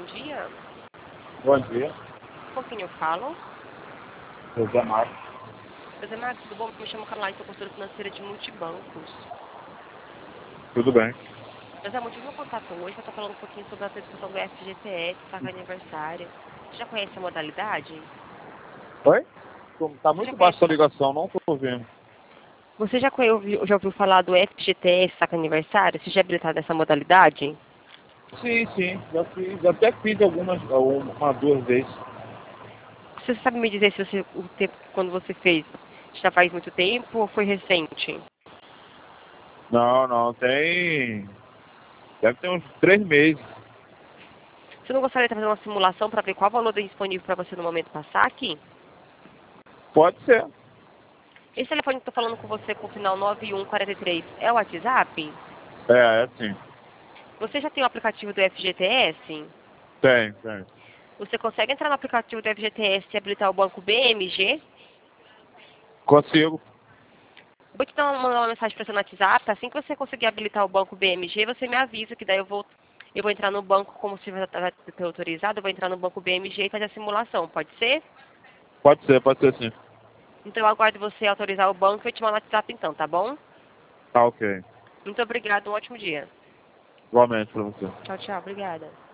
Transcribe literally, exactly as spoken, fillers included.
dia. Bom dia. Com quem eu falo? José Marcos. José Marcos, tudo bom? Me chamo Carla, sou consultora financeira de multibancos. Tudo bem. José, o motivo do meu contato hoje é estar falando um pouquinho sobre a discussão do F G T S, saca aniversário. Você já conhece a modalidade? Oi? Tá Você já muito baixa conhece... a ligação, não tô ouvindo. Você já, conhe... já ouviu falar do F G T S, saca aniversário? Você já é habilitado nessa modalidade? Sim, sim. Já fiz, já até fiz algumas, uma, duas vezes. Você sabe me dizer se você, o tempo quando você fez já faz muito tempo ou foi recente? Não, não, tem. Deve ter uns três meses. Você não gostaria de fazer uma simulação para ver qual valor tem disponível para você no momento passar aqui? Pode ser. Esse telefone que eu estou falando com você com o final nove um quatro três é o WhatsApp? É, é sim. Você já tem o aplicativo do F G T S? Tem, tem. Você consegue entrar no aplicativo do F G T S e habilitar o banco B M G? Consigo. Vou te dar uma, mandar uma mensagem para você no WhatsApp. Assim que você conseguir habilitar o banco B M G, você me avisa que daí eu vou, eu vou entrar no banco, como se já vai ter autorizado, eu vou entrar no banco B M G e fazer a simulação. Pode ser? Pode ser, pode ser sim. Então eu aguardo você autorizar o banco e eu te mando no WhatsApp então, tá bom? Tá ok. Muito obrigada, um ótimo dia. Igualmente pra você. Tchau, tchau, obrigada.